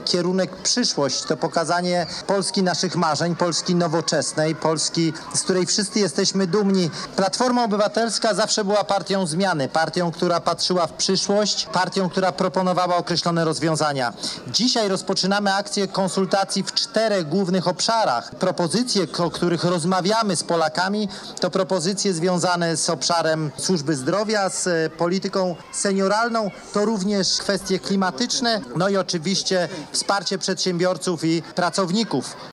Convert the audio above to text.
kierunek przyszłość, to pokazanie Polski naszych marzeń, Polski nowoczesnej, Polski, z której wszyscy jesteśmy dumni. Platforma Obywatelska zawsze była partią zmiany, partią, która patrzyła w przyszłość, partią, która proponowała określone rozwiązania. Dzisiaj rozpoczynamy akcję konsultacji w 4 głównych obszarach. Propozycje, o których rozmawiamy z Polakami, to propozycje związane z obszarem służby zdrowia, z polityką senioralną, to również kwestie klimatyczne, no i oczywiście wsparcie przedsiębiorców i pracowników.